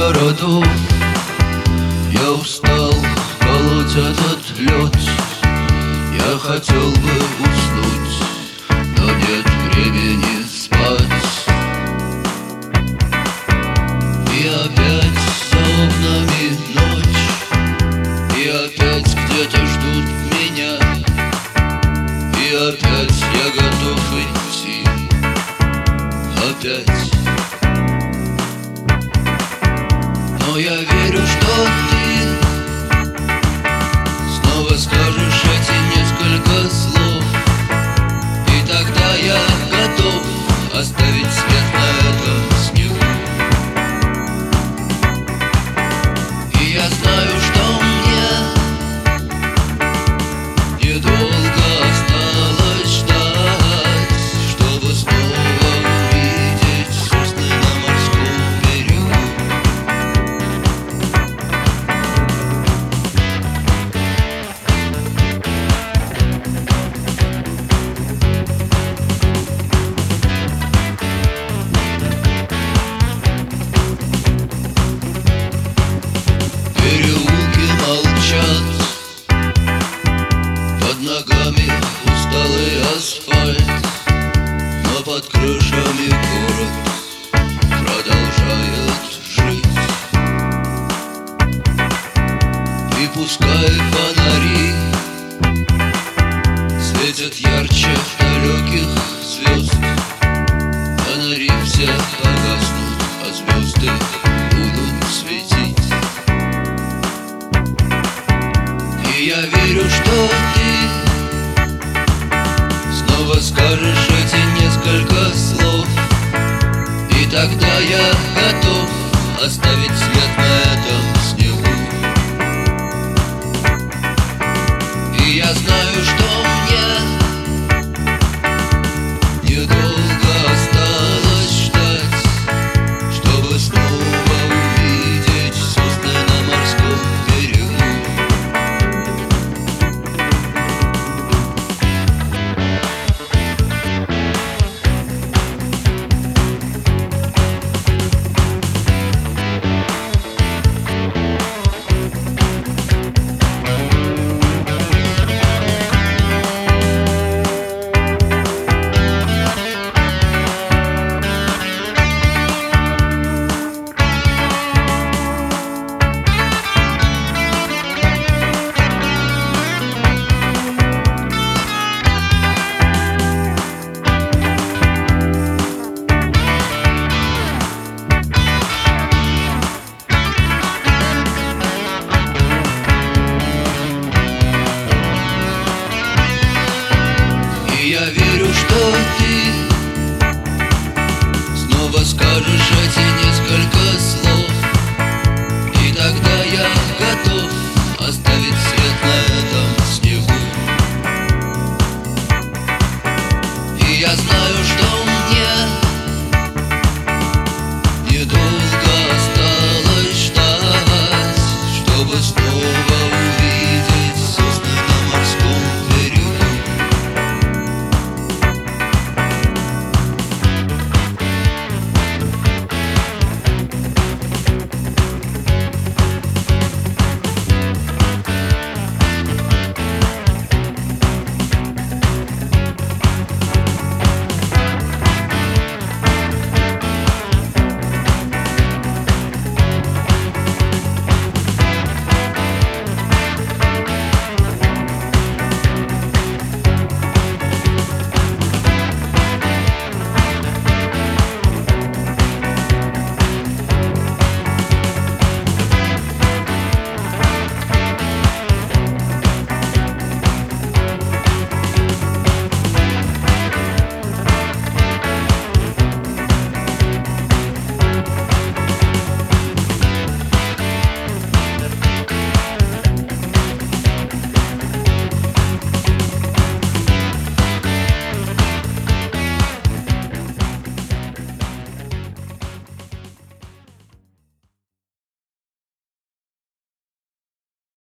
городов. Я устал колоть этот лед. Я хотел бы уснуть, но нет времени спать. И опять за окнами ночь, и опять где-то ждут меня, и опять я готов идти, опять. Но я верю, что ты снова скажешь эти несколько слов, и тогда я готов оставить след на этом снегу. И я знаю, что мне недолго осталось ждать, чтобы снова увидеть сосны на морском берегу. Переулки молчат, под ногами усталый асфальт, но под крышами город продолжает жить. И пускай фонари светят ярче далеких звезд, фонари все погаснут, а звезды будут светить. И я верю, что ты снова скажешь эти несколько слов, и тогда я готов оставить след на